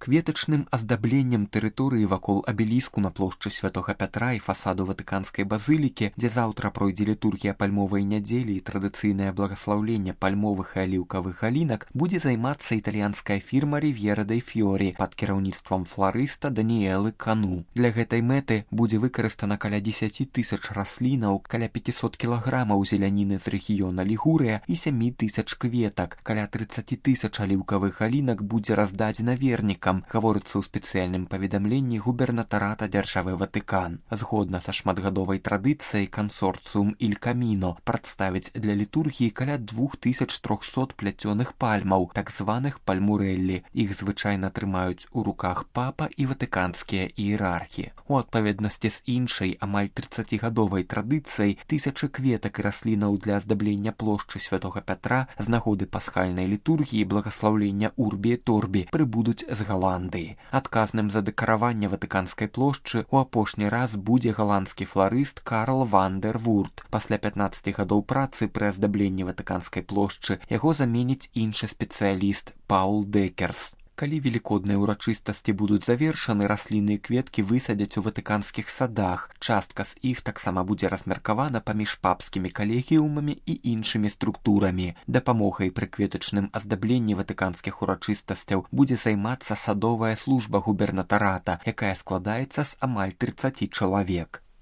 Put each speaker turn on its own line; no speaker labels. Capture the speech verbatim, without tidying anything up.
Кветачным аздабленнем тэрыторыі вакол абеліску на плошчы Святога Пятра і фасаду Ватыканскай базылікі, дзе заўтра пройдзе літургія пальмовай нядзелі і традыцыйнае благаслаўленне пальмовых і аліўкавых галінак, будзе займацца італьянская фірма Riviera dei Fiori пад кіраўніцтвам фларыста Даніэлы Кану. Для гэтай мэты будзе выкарыстана каля дзесяці тысяч раслінаў, каля пяцісот кілаграмаў зеляніны з рэгіёна Лігурыя і сямі тысяч кветак, каля трыццаці тысяч аліўкавых галінак будзе раздадзена вернікам, гаворыцца ў спецыяльным паведамленні губернатарата дзяржавы Ватыкан. Згодна са шматгадовай традыцыяй кансорцыум Иль Каміно прадставіць для літургіі каля двух тысяч трохсот пляцёных пальмаў, так званых пальмурэллі. Іх звычайна трымаюць у руках папа і ватыканскія іерархі. У адпаведнасці з іншай, амаль трыццацігадовай традыцыяй, тысячы кветак і раслінаў для аздаблення плошчы Святога Пятра з нагоды пасхальнай літургіі благаслаўлення Урбі і Торбі прыбудуць з Галандыі. Адказным за дэкараванне ватыканскай плошчы у апошні раз будзе галандскі фларыст Карл ван дер Вурт. Пасля пятнаццаці гадоў працы пры аздабленні ватыканскай плошчы яго заменіць іншы спецыяліст Паул Декерс. Калі велікодныя ўрачыстасці будуць завершаны, расліны і кветкі высадзяць у ватыканскіх садах. Частка з іх таксама будзе размеркавана паміж папскімі калегіумамі і іншымі структурамі. Дапамогай пры кветачным аздабленні ватыканскіх урачыстасцяў будзе займацца садовая служба губернатарата, якая складаецца з амаль трыццаці чалавек.